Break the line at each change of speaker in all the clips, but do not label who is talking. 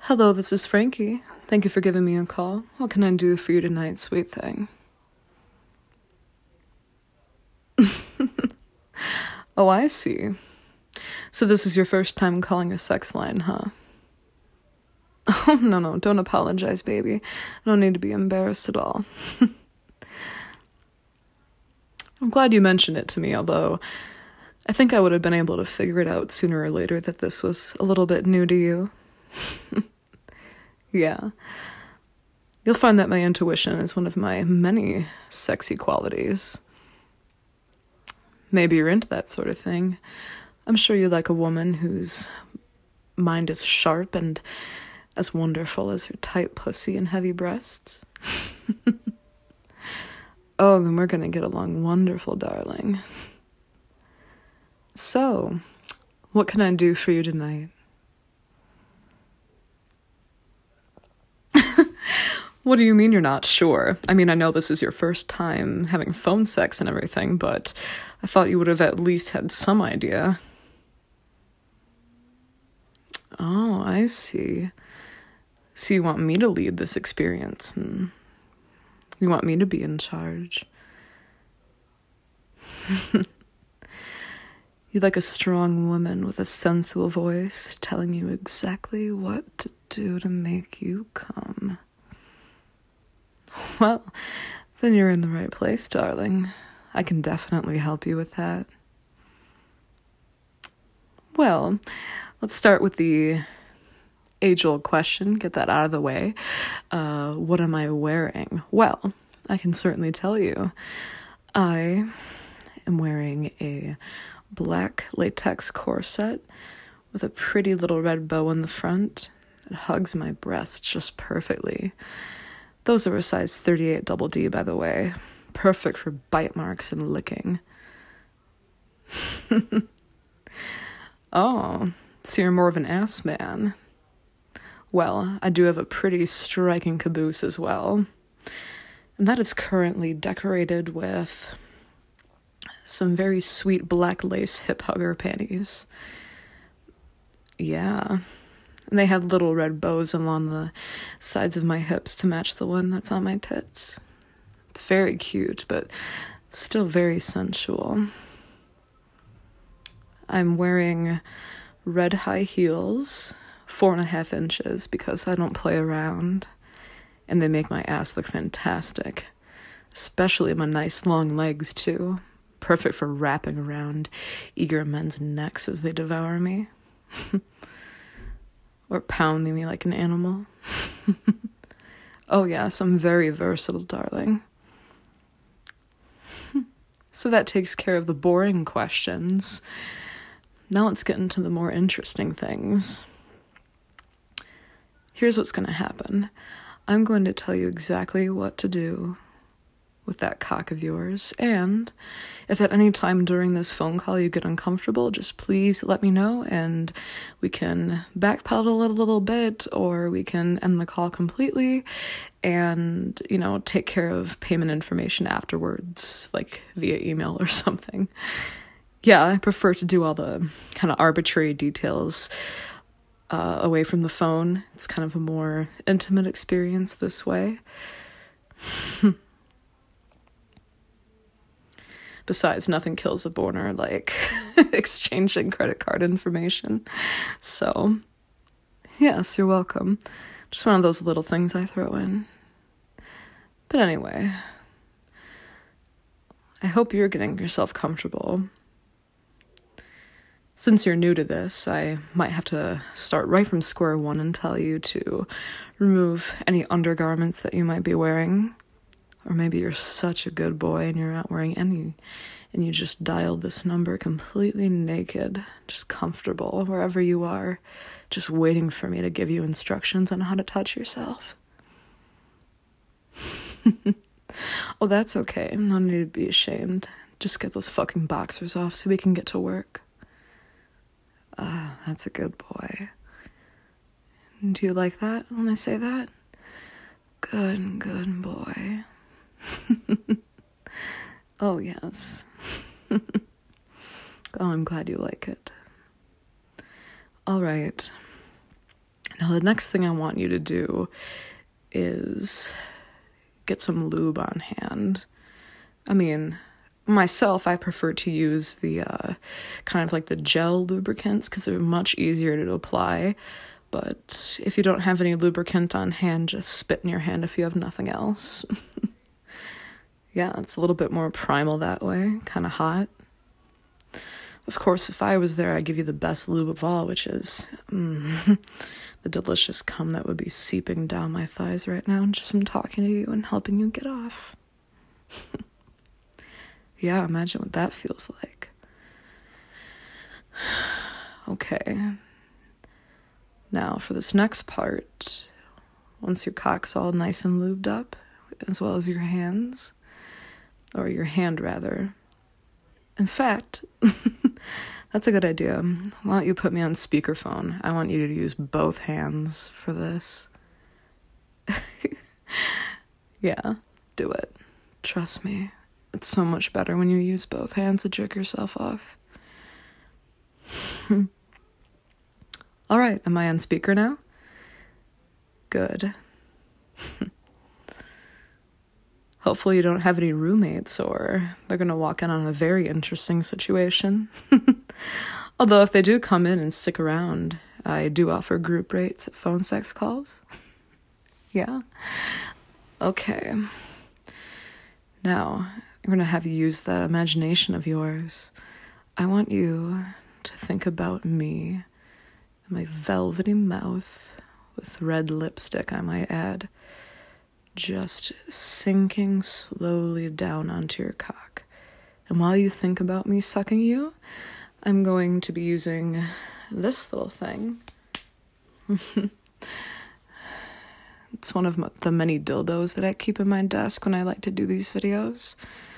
Hello, this is Frankie. Thank you for giving me a call. What can I do for you tonight, sweet thing? Oh, I see. So this is your first time calling a sex line, huh? Oh, no, don't apologize, baby. No need to be embarrassed at all. I'm glad you mentioned it to me, although I think I would have been able to figure it out sooner or later that this was a little bit new to you. Yeah. You'll find that my intuition is one of my many sexy qualities. Maybe you're into that sort of thing. I'm sure you like a woman whose mind is sharp and as wonderful as her tight pussy and heavy breasts. Oh, then we're gonna get along wonderful, darling. So, what can I do for you tonight? What do you mean you're not sure? I mean, I know this is your first time having phone sex and everything, but I thought you would have at least had some idea. Oh, I see. So you want me to lead this experience? You want me to be in charge? You'd like a strong woman with a sensual voice telling you exactly what to do to make you come. Well, then you're in the right place, darling. I can definitely help you with that. Well, let's start with the age-old question, get that out of the way. What am I wearing? Well, I can certainly tell you. I am wearing a black latex corset with a pretty little red bow in the front. It hugs my breast just perfectly. Those are a size 38 double D, by the way. Perfect for bite marks and licking. Oh, so you're more of an ass man. Well, I do have a pretty striking caboose as well. And that is currently decorated with some very sweet black lace hip hugger panties. Yeah. And they have little red bows along the sides of my hips to match the one that's on my tits. It's very cute, but still very sensual. I'm wearing red high heels, 4.5 inches, because I don't play around. And they make my ass look fantastic. Especially my nice long legs, too. Perfect for wrapping around eager men's necks as they devour me. Or pounding me like an animal. Oh yes, I'm very versatile, darling. So that takes care of the boring questions. Now let's get into the more interesting things. Here's what's going to happen. I'm going to tell you exactly what to do with that cock of yours, and if at any time during this phone call you get uncomfortable, just please let me know, and we can backpedal a little bit, or we can end the call completely, and, take care of payment information afterwards, like via email or something. Yeah, I prefer to do all the kind of arbitrary details away from the phone. It's kind of a more intimate experience this way. Besides, nothing kills a boner like exchanging credit card information. So, yes, you're welcome. Just one of those little things I throw in. But anyway, I hope you're getting yourself comfortable. Since you're new to this, I might have to start right from square one and tell you to remove any undergarments that you might be wearing. Or maybe you're such a good boy and you're not wearing any, and you just dialed this number completely naked, just comfortable wherever you are, just waiting for me to give you instructions on how to touch yourself. Oh, that's okay. No need to be ashamed. Just get those fucking boxers off so we can get to work. That's a good boy. Do you like that when I say that? Good boy. Oh, yes. Oh, I'm glad you like it. All right. Now, the next thing I want you to do is get some lube on hand. I mean, myself, I prefer to use the kind of like the gel lubricants because they're much easier to apply. But if you don't have any lubricant on hand, just spit in your hand if you have nothing else. Yeah, it's a little bit more primal that way, kind of hot. Of course, if I was there, I'd give you the best lube of all, which is the delicious cum that would be seeping down my thighs right now just from talking to you and helping you get off. Yeah, imagine what that feels like. Okay. Now, for this next part, once your cock's all nice and lubed up, as well as your hands, or your hand rather. In fact, that's a good idea. Why don't you put me on speakerphone? I want you to use both hands for this. Yeah, do it. Trust me. It's so much better when you use both hands to jerk yourself off. All right, am I on speaker now? Good. Hopefully you don't have any roommates or they're going to walk in on a very interesting situation. Although if they do come in and stick around, I do offer group rates at phone sex calls. Yeah. Okay. Now, I'm going to have you use the imagination of yours. I want you to think about me and my velvety mouth with red lipstick, I might add, just sinking slowly down onto your cock. And while you think about me sucking you, I'm going to be using this little thing. It's one of the many dildos that I keep in my desk when I like to do these videos.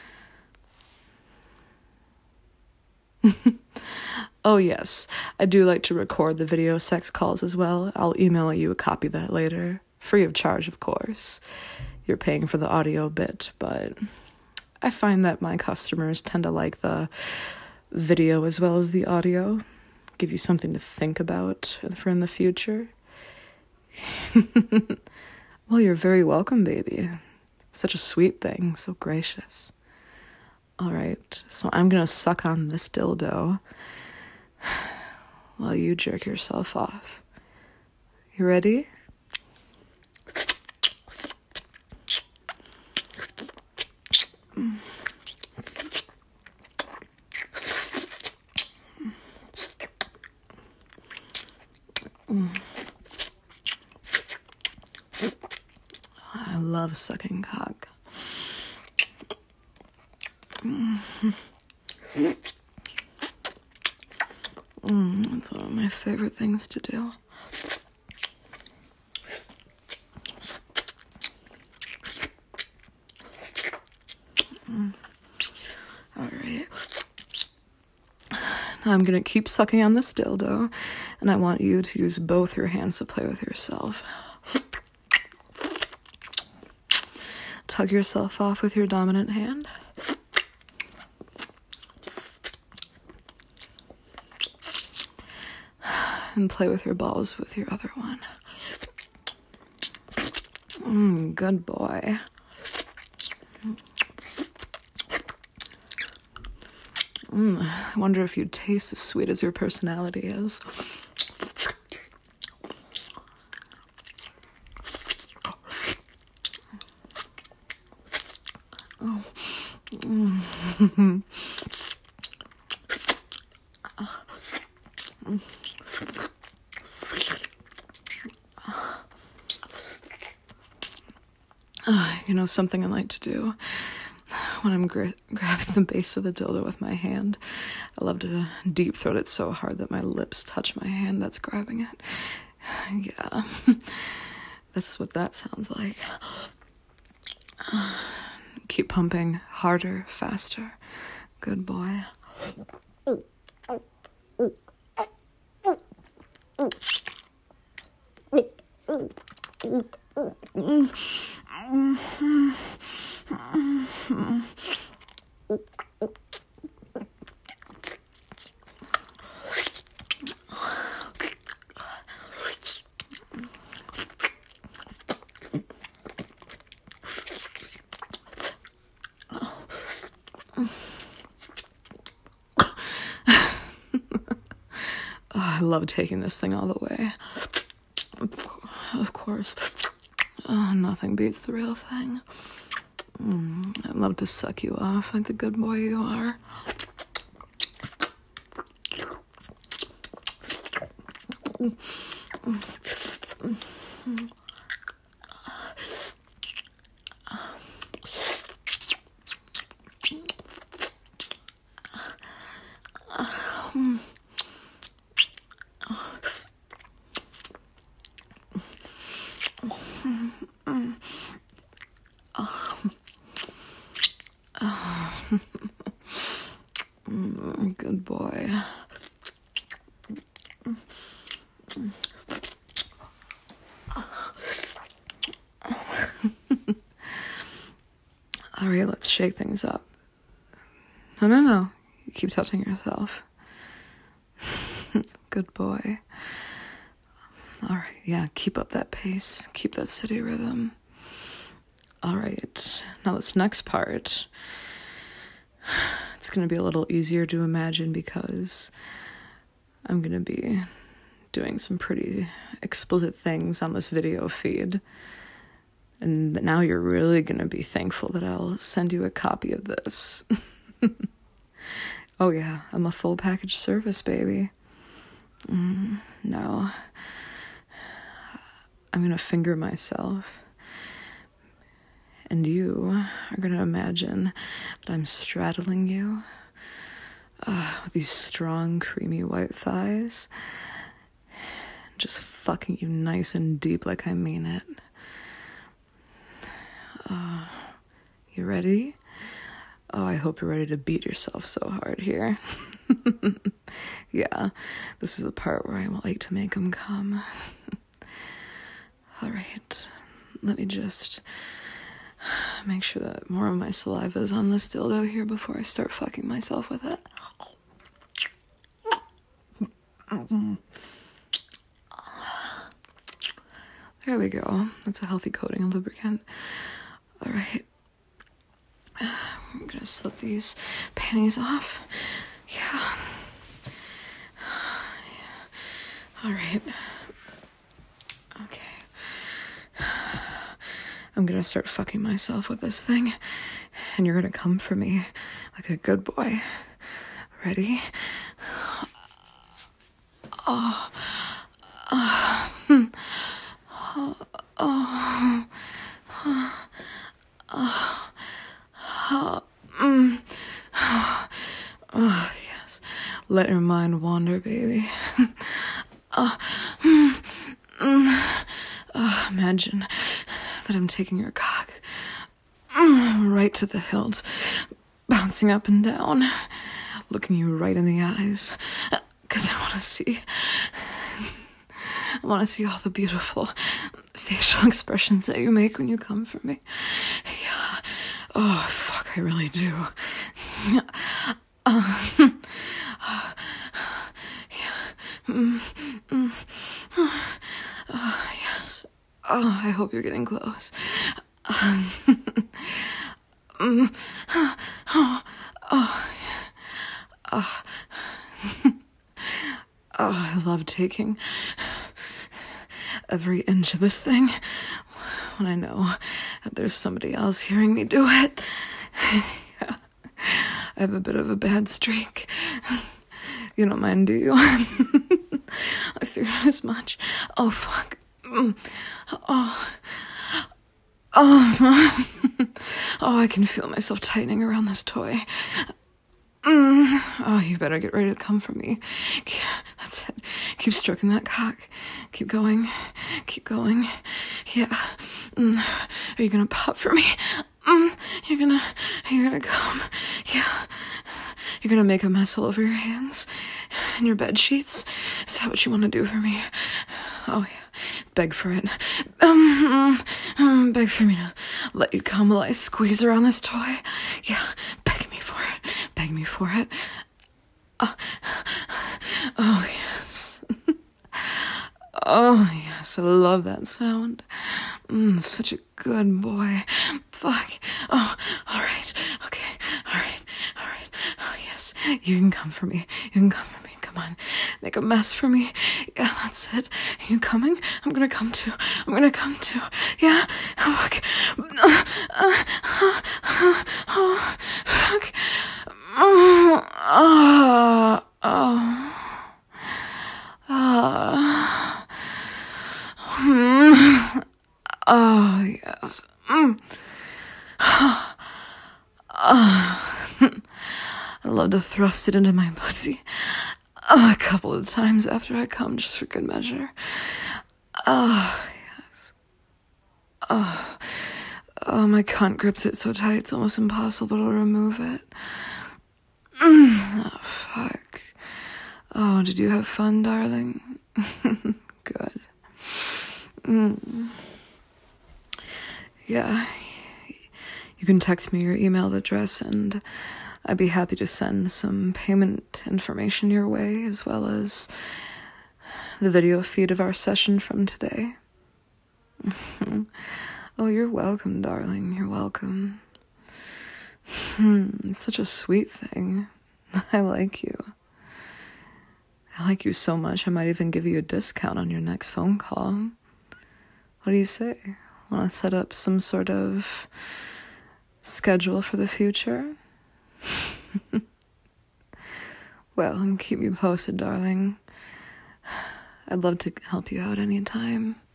Oh yes, I do like to record the video sex calls as well. I'll email you a copy of that later. Free of charge, of course. You're paying for the audio bit, but I find that my customers tend to like the video as well as the audio. Give you something to think about for in the future. Well, you're very welcome, baby. Such a sweet thing, so gracious. All right, so I'm going to suck on this dildo while you jerk yourself off. You ready? I love sucking cock. It's one of my favorite things to do. Alright. Now I'm gonna keep sucking on this dildo, and I want you to use both your hands to play with yourself. Tug yourself off with your dominant hand. And play with your balls with your other one. Good boy. I wonder if you'd taste as sweet as your personality is. You know, something I like to do when I'm grabbing the base of the dildo with my hand. I love to deep throat it so hard that my lips touch my hand that's grabbing it. Yeah, that's what that sounds like. Keep pumping harder, faster. Good boy. I love taking this thing all the way. Of course. Nothing beats the real thing. I love to suck you off like the good boy you are. Good boy. All right, let's shake things up. No. You keep touching yourself. Good boy. All right, yeah, keep up that pace. Keep that city rhythm. All right, now this next part, it's going to be a little easier to imagine because I'm going to be doing some pretty explicit things on this video feed. And now you're really going to be thankful that I'll send you a copy of this. Oh yeah, I'm a full package service, baby. No. I'm going to finger myself. And you are going to imagine that I'm straddling you with these strong, creamy white thighs. Just fucking you nice and deep like I mean it. You ready? Oh, I hope you're ready to beat yourself so hard here. Yeah, this is the part where I like to make them come. All right, let me just make sure that more of my saliva is on this dildo here before I start fucking myself with it. There we go. That's a healthy coating of lubricant. All right. I'm gonna slip these panties off. Yeah. All right. Okay. I'm gonna start fucking myself with this thing, and you're gonna come for me like a good boy. Ready? Oh, yes. Let your mind wander, baby. Imagine that I'm taking your cock right to the hilt, bouncing up and down, looking you right in the eyes, because I want to see all the beautiful facial expressions that you make when you come for me. Yeah. Oh, fuck, I really do. Yes. Oh, I hope you're getting close. I love taking every inch of this thing when I know that there's somebody else hearing me do it. Yeah. I have a bit of a bad streak. You don't mind, do you? I figured as much. Oh, fuck. Oh, I can feel myself tightening around this toy. Oh, you better get ready to come for me. That's it. Keep stroking that cock. Keep going. Keep going. Yeah. Are you gonna pop for me? You're gonna come. Yeah. You're gonna make a mess all over your hands and your bed sheets. Is that what you want to do for me? Oh, yeah. Beg for it. Beg for me to let you come while I squeeze around this toy. Yeah. Beg me for it. Beg me for it. Oh, yes. Oh, yes. I love that sound. Such a good boy. Fuck. Oh, all right. Okay. All right. Oh, yes. You can come for me. You can come for me. Come come on. Make a mess for me. Yeah, that's it. Are you coming? I'm gonna come too. Yeah? Oh, fuck. Oh, fuck. Oh, yes. I love to thrust it into my pussy a couple of times after I come, just for good measure. Oh, yes. Oh, my cunt grips it so tight it's almost impossible to remove it. Oh, fuck. Oh, did you have fun, darling? Good. Yeah. You can text me your email address and I'd be happy to send some payment information your way, as well as the video feed of our session from today. Oh, you're welcome, darling. You're welcome. It's such a sweet thing. I like you. I like you so much, I might even give you a discount on your next phone call. What do you say? Want to set up some sort of schedule for the future? Well, keep me posted, darling. I'd love to help you out anytime.